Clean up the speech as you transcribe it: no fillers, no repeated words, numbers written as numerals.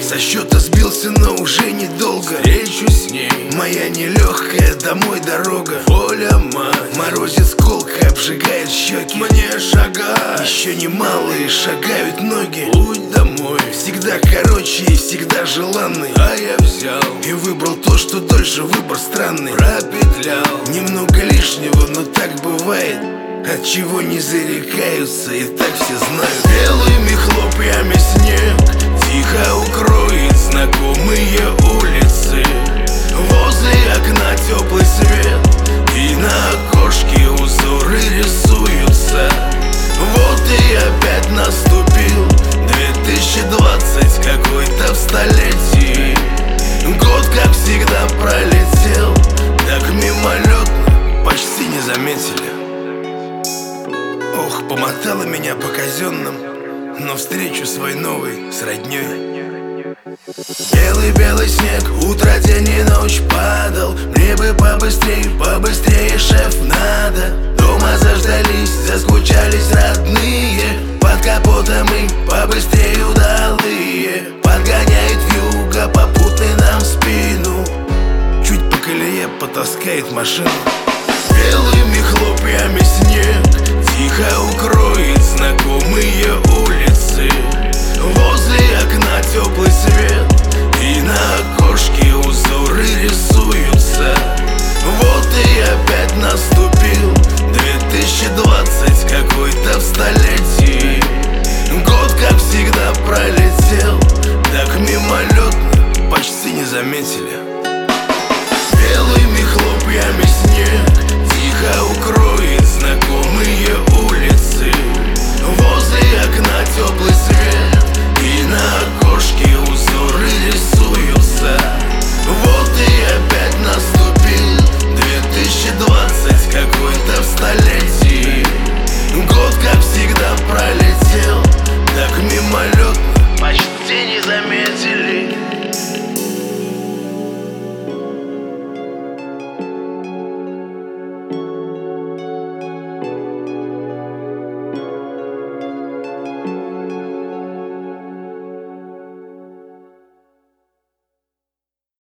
Со счета сбился, но уже недолго. Встречу с ней, моя нелегкая домой дорога. Воля мать, морозец колко обжигает щеки. Мне шагать, еще немалые шагают ноги. Путь домой всегда короче и всегда желанный. А я взял и выбрал то, что дольше, выбор странный. Пропетлял немного лишнего, но так бывает. От чего не зарекаются, и так все знают. Белыми хлопьями снег тихо укроет знакомые улицы. Возле окна теплый свет, и на окошке узоры рисуются. Вот и опять наступил 2020, какой-то в столетии. Год, как всегда, пролетел так мимолетно, почти не заметили. Ох, помотала меня по казенным, но встречу свой новый с роднёй. Белый-белый снег, утро, день и ночь падал. Мне бы побыстрее, побыстрее, шеф, надо. Дома заждались, заскучались родные. Под капотом и побыстрее удалые. Подгоняет вьюга, попутный нам в спину. Чуть по колее потаскает машину. Белыми хлопьями снег тихо укроет знакомые улицы. Возле окна теплый свет, и на окошке узоры рисуются. Вот и опять наступил 2020, какой-то в столетии. Год, как всегда, пролетел так мимолетно, почти не заметили.